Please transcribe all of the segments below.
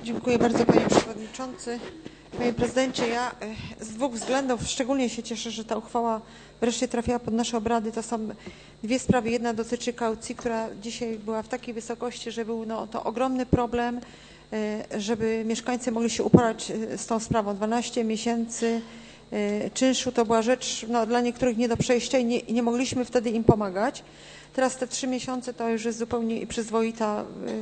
Dziękuję bardzo, panie przewodniczący. Panie prezydencie, ja z dwóch względów szczególnie się cieszę, że ta uchwała wreszcie trafiła pod nasze obrady. To są dwie sprawy. Jedna dotyczy kaucji, która dzisiaj była w takiej wysokości, że był to ogromny problem, żeby mieszkańcy mogli się uporać z tą sprawą. 12 miesięcy czynszu to była rzecz dla niektórych nie do przejścia i nie mogliśmy wtedy im pomagać. Teraz te 3 miesiące to już jest zupełnie przyzwoita,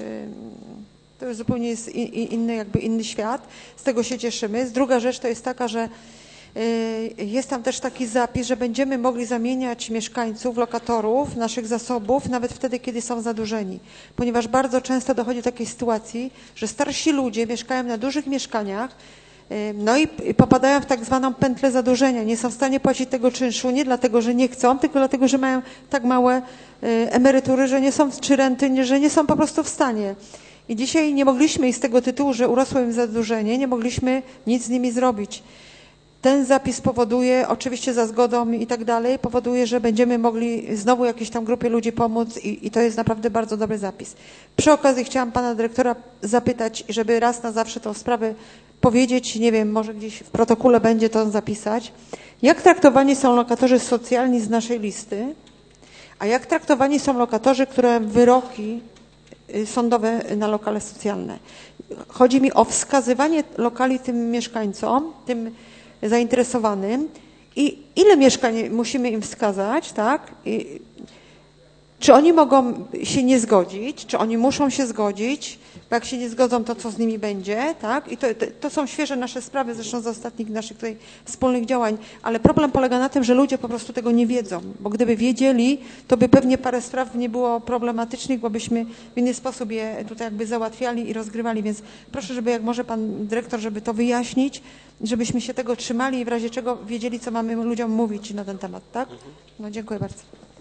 to już zupełnie jest inny świat. Z tego się cieszymy. Druga rzecz to jest taka, że jest tam też taki zapis, że będziemy mogli zamieniać mieszkańców, lokatorów, naszych zasobów, nawet wtedy, kiedy są zadłużeni. Ponieważ bardzo często dochodzi do takiej sytuacji, że starsi ludzie mieszkają na dużych mieszkaniach, no i popadają w tak zwaną pętlę zadłużenia. Nie są w stanie płacić tego czynszu, nie dlatego, że nie chcą, tylko dlatego, że mają tak małe emerytury, że nie są, czy renty, że nie są po prostu w stanie. I dzisiaj nie mogliśmy i z tego tytułu, że urosło im zadłużenie, nie mogliśmy nic z nimi zrobić. Ten zapis powoduje, oczywiście za zgodą i tak dalej, powoduje, że będziemy mogli znowu jakiejś tam grupie ludzi pomóc i to jest naprawdę bardzo dobry zapis. Przy okazji chciałam pana dyrektora zapytać, żeby raz na zawsze tą sprawę powiedzieć, nie wiem, może gdzieś w protokole będzie to zapisać, jak traktowani są lokatorzy socjalni z naszej listy, a jak traktowani są lokatorzy, które wyroki sądowe na lokale socjalne. Chodzi mi o wskazywanie lokali tym mieszkańcom, tym zainteresowanym i ile mieszkań musimy im wskazać, tak? Czy oni mogą się nie zgodzić, czy oni muszą się zgodzić, bo jak się nie zgodzą, to co z nimi będzie, tak? I to są świeże nasze sprawy, zresztą z ostatnich naszych tutaj wspólnych działań, ale problem polega na tym, że ludzie po prostu tego nie wiedzą, bo gdyby wiedzieli, to by pewnie parę spraw nie było problematycznych, bo byśmy w inny sposób je tutaj jakby załatwiali i rozgrywali, więc proszę, żeby jak może pan dyrektor, żeby to wyjaśnić, żebyśmy się tego trzymali i w razie czego wiedzieli, co mamy ludziom mówić na ten temat, tak? No dziękuję bardzo.